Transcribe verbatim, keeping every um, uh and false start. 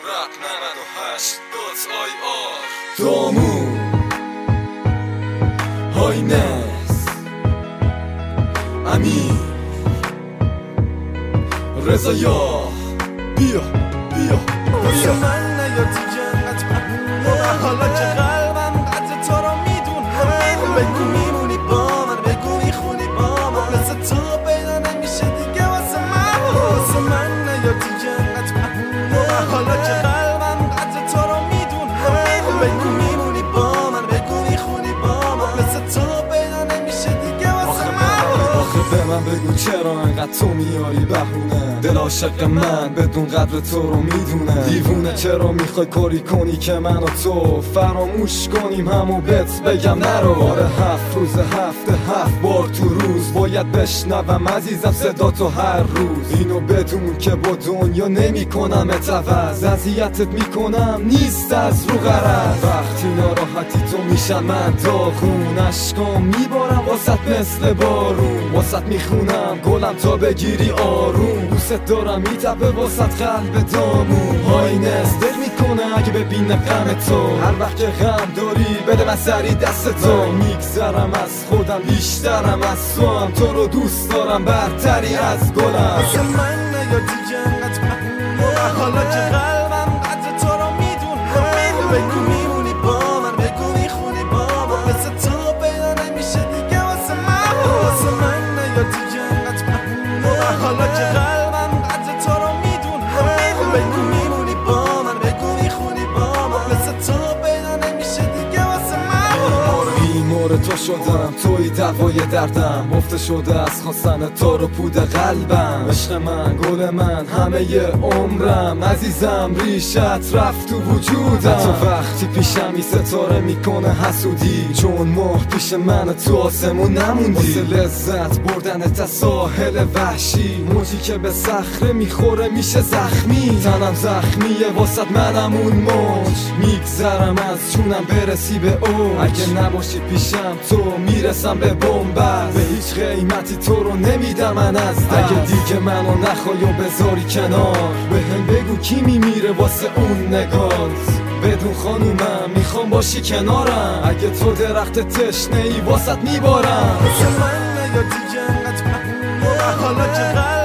رپ نود و هشت دات آی آر دامون هاینس امین رضایا بیا بیا بیا من نیا دیگه انقدر مهمونه حالا که قلبم قدر تو رو میدونم بگو میمونی با من بگو میخونی با من مثل تو پیدا نمیشه دیگه واسه من واسه من نیا دیگه انقدر مهمونه حالا که قلبم قدر تو رو میدونم بگو میمونی با من بگو میخونی با من مثل تو پیدا نمیشه دیگه واسه من آخه به من بگو چرا انقدر تو میاری بهونه دل عاشق من بدون قدر تو رو میدونه دیوونه چرا میخوای کاری کنی که من و تو فراموش کنیم همو بهت بگم نرو آره هفت روز هفته هفت بار تو روز باید بشنوم عزیزم صدا تو هر روز اینو بدون که با دنیا نمی کنم اتوز اذیتت میکنم نیست از رو غرض وقتی ناراحتی تو میشم من داغون اشکام میبارم واسط مثل بارون واسط میخونم گلم تا بگیری آروم دوست دارم میتبه واسط قلب دامون هاینس دل میکنه اگه ببینه غم تو هر وقت که غم داری بده من سری دست تو میگذرم از خودم بیشترم از تو هم تو رو دوست دارم برتری از گلم واسه من نیا دیگه انقدر مهمونه حالا که قلبم قدر تو رو میدونم بگو میمونی با من بگو میخونی با من مثل تو پیدا نمیشه دیگه واسه من واسه من نیا دیگه انقدر مهمونه حالا که قلبم قدر تو رو میدونم بگو میمونی با من بگو میخونی با من مثل تو پیدا نمیشه دیگه واسه من بیمار تو شدم توی دوای دردم مفت شده از خواستن تو رو پود قلبم عشق من گل من همه ی عمرم عزیزم ریشت رفت تو وجودم تو وقتی پیشمی ستاره میکنه حسودی چون ماه پیش من تو آسمون نموندی واسه لذت بردنت از ساحل وحشی موجی که به صخره میخوره میشه زخمی تنم زخمیه واسط منم اون موج میگذرم از جونم برسی به او اگه نباشی پیشم تو میرسم به بنبست به هیچ قیمتی تو رو نمیدم من از دست اگه دیگه منو نخوای و بذاری کنار به هم بگو کی میمیره واسه اون نگات بدون خانومم میخوام باشی کنارم اگه تو درخت تشنه ای واسط میبارم واسه من نیا دیگه انقدر مهمونه حالا که